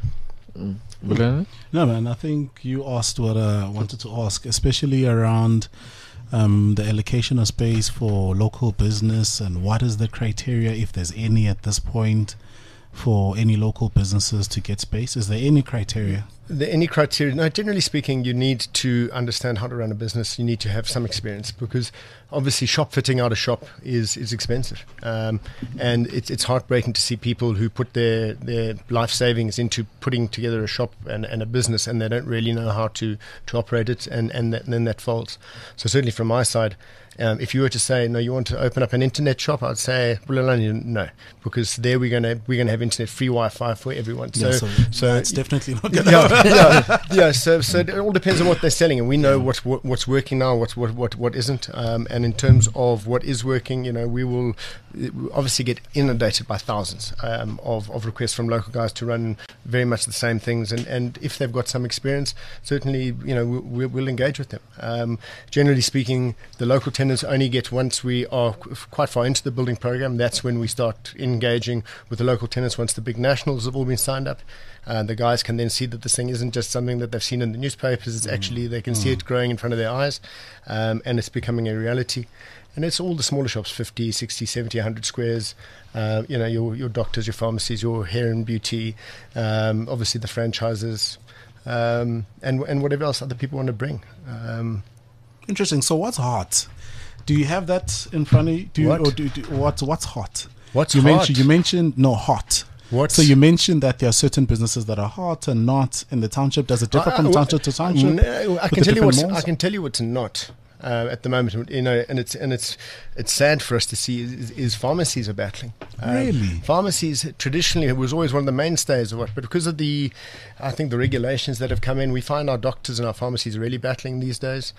Mm. Bulana? No, man, I think you asked what I wanted to ask, especially around um, the allocation of space for local business, and what is the criteria, if there's any at this point, for any local businesses to get space? Is there any criteria? The, any criteria? No, generally speaking, you need to understand how to run a business. You need to have some experience, because obviously shop fitting out a shop is is expensive, um, and it's it's heartbreaking to see people who put their their life savings into putting together a shop and, and a business, and they don't really know how to to operate it, and and, that, and then that faults. So certainly from my side, Um, if you were to say, no, you want to open up an internet shop, I'd say, no, because there we're gonna we're gonna have internet free Wi-Fi for everyone. So, Yeah, so, so it's definitely not gonna yeah, yeah, yeah. So, so it all depends on what they're selling, and we know what, what what's working now, what what what what isn't. Um, and in terms of what is working, you know, we will obviously get inundated by thousands um, of of requests from local guys to run very much the same things. And, and if they've got some experience, certainly, you know, we, we'll engage with them. Um, generally speaking, the local tenants only get once we are quite far into the building program. That's when we start engaging with the local tenants. Once the big nationals have all been signed up, uh, the guys can then see that this thing isn't just something that they've seen in the newspapers. It's mm. actually, they can mm. see it growing in front of their eyes, um, and it's becoming a reality. And it's all the smaller shops, fifty, sixty, seventy, one hundred squares, uh, you know, your your doctors, your pharmacies, your hair and beauty, um, obviously the franchises, um, and and whatever else other people want to bring. Um, Interesting. So what's hot? Do you have that in front of you? Do you, What? Or do, do, what's what's hot? What's you hot? Mentioned, you mentioned no hot. What? So you mentioned that there are certain businesses that are hot and not in the township. Does it differ I- from I- township to township? No, I with can the tell you different what's malls? I can tell you what's not uh, at the moment. You know, and it's and it's it's sad for us to see is, is pharmacies are battling. Um, Really? Pharmacies traditionally was always one of the mainstays of what, but because of the, I think the regulations that have come in, we find our doctors and our pharmacies are really battling these days.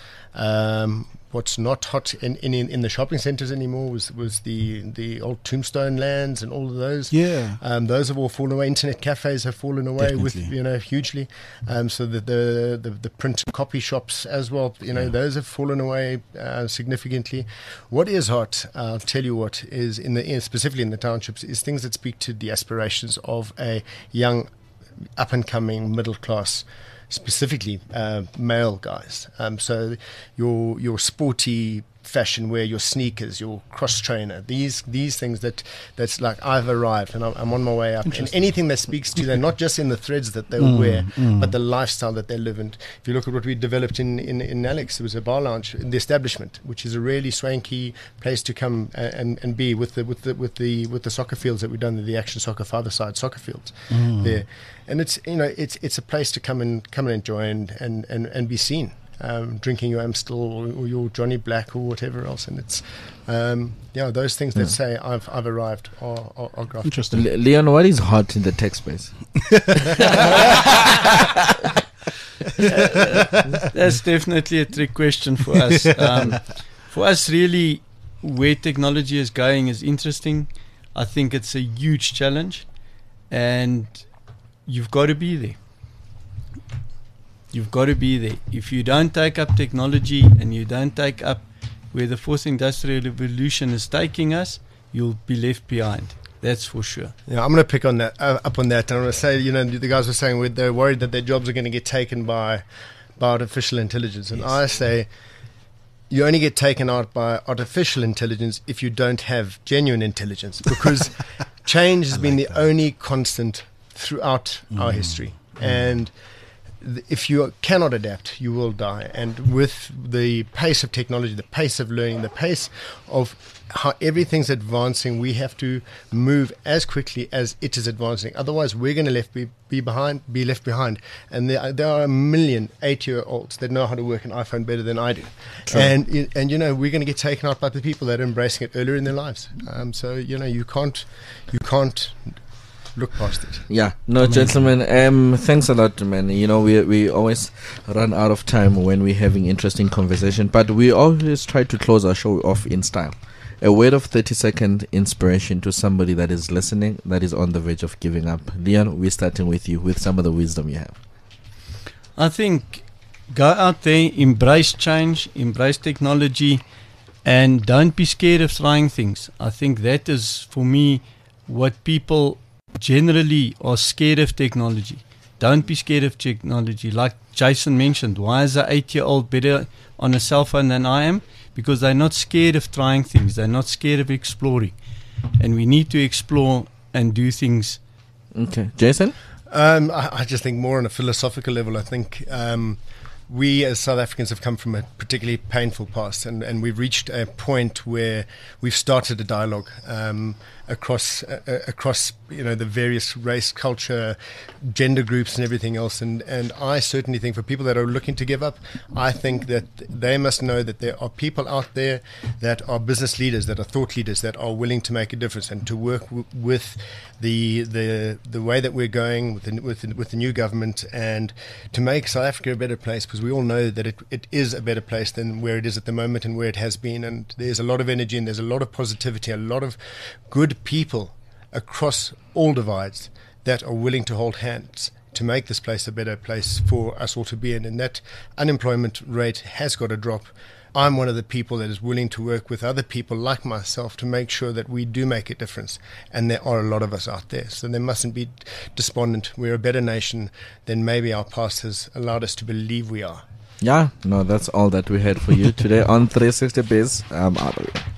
Um, What's not hot in, in, in the shopping centres anymore was, was the, the old Tombstone lands and all of those. Yeah. Um, those have all fallen away. Internet cafes have fallen away with Definitely. you know hugely. Um, so the, the the the print and copy shops as well. You know those have fallen away uh, significantly. What is hot? I'll tell you what is in the in, specifically in the townships is things that speak to the aspirations of a young, up and coming middle class. Specifically uh, male guys. Um, so your your sporty fashion wear, your sneakers, your cross trainer, these these things that that's like I've arrived and I'm, I'm on my way up. And anything that speaks to them, not just in the threads that they Mm, wear, mm. but the lifestyle that they live in. If you look at what we developed in, in, in Alex, it was a bar lounge in the establishment, which is a really swanky place to come and, and, and be with the with the with the with the soccer fields that we've done, the Action Soccer five-a-side soccer fields Mm. there. And it's you know it's it's a place to come and come and enjoy and and, and, and be seen, um, drinking your Amstel or, or your Johnny Black or whatever else. And it's um, yeah those things that say I've I've arrived are are, are grafted. Interesting. Le- Leon, what is hot in the tech space? That's definitely a trick question for us. Um, For us, really, where technology is going is interesting. I think it's a huge challenge, and you've got to be there. You've got to be there. If you don't take up technology and you don't take up where the fourth industrial revolution is taking us, you'll be left behind. That's for sure. Yeah, I'm going to pick on that uh, up on that. And I'm going to say, you know, the guys were saying they're worried that their jobs are going to get taken by, by artificial intelligence, and yes. I say you only get taken out by artificial intelligence if you don't have genuine intelligence, because change has been like the that. only constant throughout mm. our history, mm. and if you cannot adapt, you will die. And with the pace of technology, the pace of learning, the pace of how everything's advancing, we have to move as quickly as it is advancing. Otherwise, we're going to left be, be behind, be left behind. And there, there are a million eight-year-olds that know how to work an iPhone better than I do. True. And and you know, we're going to get taken out by the people that are embracing it earlier in their lives. Um, so you know, you can't, you can't. look past it. Yeah, no, Amazing. Gentlemen, um, thanks a lot, man. You know, we we always run out of time when we're having interesting conversation, but we always try to close our show off in style. A word of thirty second inspiration to somebody that is listening, that is on the verge of giving up. Leon, we're starting with you, with some of the wisdom you have. I think go out there, embrace change, embrace technology, and don't be scared of trying things. I think that is, for me, what people generally are scared of technology. Don't be scared of technology. Like Jason mentioned, why is an eight-year-old better on a cell phone than I am? Because they're not scared of trying things. They're not scared of exploring. And we need to explore and do things. Okay. Jason? Um, I, I just think more on a philosophical level. I think um, we as South Africans have come from a particularly painful past, and, and we've reached a point where we've started a dialogue um, across uh, across you know the various race, culture, gender groups and everything else. And, and I certainly think for people that are looking to give up, I think that they must know that there are people out there that are business leaders, that are thought leaders, that are willing to make a difference and to work w- with the the the way that we're going with the, with the, with the new government, and to make South Africa a better place, because we all know that it, it is a better place than where it is at the moment and where it has been. And there's a lot of energy and there's a lot of positivity, a lot of good people across all divides that are willing to hold hands to make this place a better place for us all to be in. And that unemployment rate has got to drop. I'm one of the people that is willing to work with other people like myself to make sure that we do make a difference. And there are a lot of us out there. So they mustn't be despondent. We're a better nation than maybe our past has allowed us to believe we are. Yeah, no, that's all that we had for you today on three sixty Biz. I'm out of here.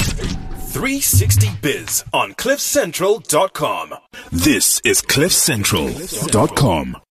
three sixty Biz on cliff central dot com. This is cliff central dot com.